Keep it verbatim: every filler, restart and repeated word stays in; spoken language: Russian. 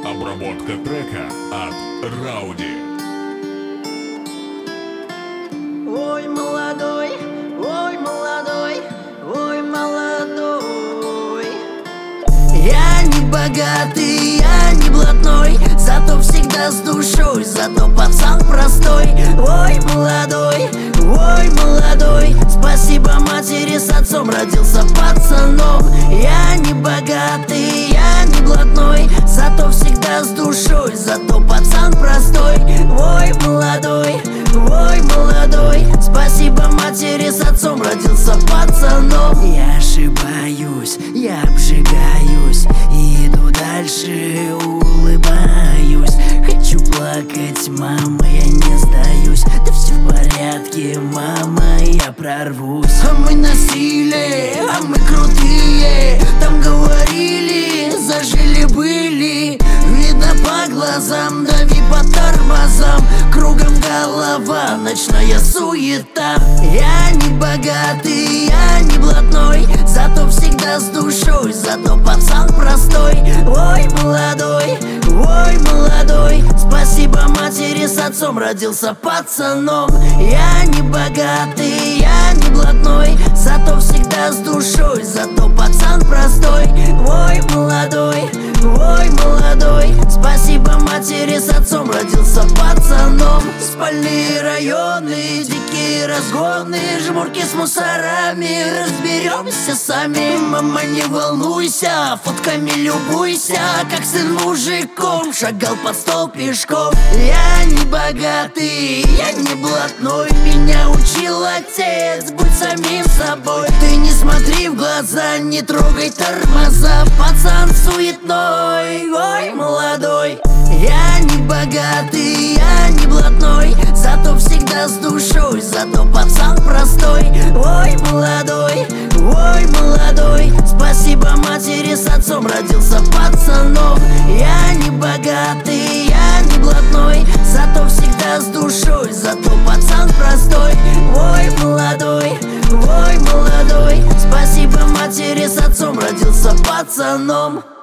Обработка трека от Рауди. Ой, молодой, ой, молодой, ой, молодой. Я не богатый, я не блатной, зато всегда с душой, зато пацан простой. Ой, молодой, ой, молодой, спасибо матери с отцом, родился пацаном. Я не богатый, я не блатной, зато всегда с душой, зато пацан простой. Ой, молодой, ой, молодой, спасибо матери с отцом, родился пацаном. Я ошибаюсь, я обжигаюсь и иду дальше, улыбаюсь. Хочу плакать, мама, я не сдаюсь. Да все в порядке, мама, я прорвусь. А мы носили, а мы крутые, там говорили, зажили-были. Видно по глазам, дави по тормозам, кругом голова, ночная суета. Я не богатый, я не блатной, зато всегда с душой, зато пацан простой. Ой, молодой, ой, молодой, спасибо матери с отцом, родился пацаном. Я не богатый, я не блатной, зато всегда с душой, зато пацан простой. Ой, молодой, ой, молодой, спасибо матери с отцом, родился пацаном. Спальные районы, дикие разгоны, жмурки с мусорами, разберемся сами. Мама, не волнуйся, фотками любуйся, как сын мужиком шагал под стол пешком. Я не богатый, я не блатной, меня учил отец, будь самим собой. Ты не смотри в глаза, не трогай тормоза, пацан суетной. Ой, молодой, я не богатый, я не блатной, зато всегда с душой, зато пацан простой. Ой, молодой, ой, молодой, спасибо матери с отцом, родился пацаном. Я не богатый, я не блатной, зато всегда с душой, зато пацан простой. Ой, молодой, ой, молодой, спасибо матери с отцом, родился пацаном.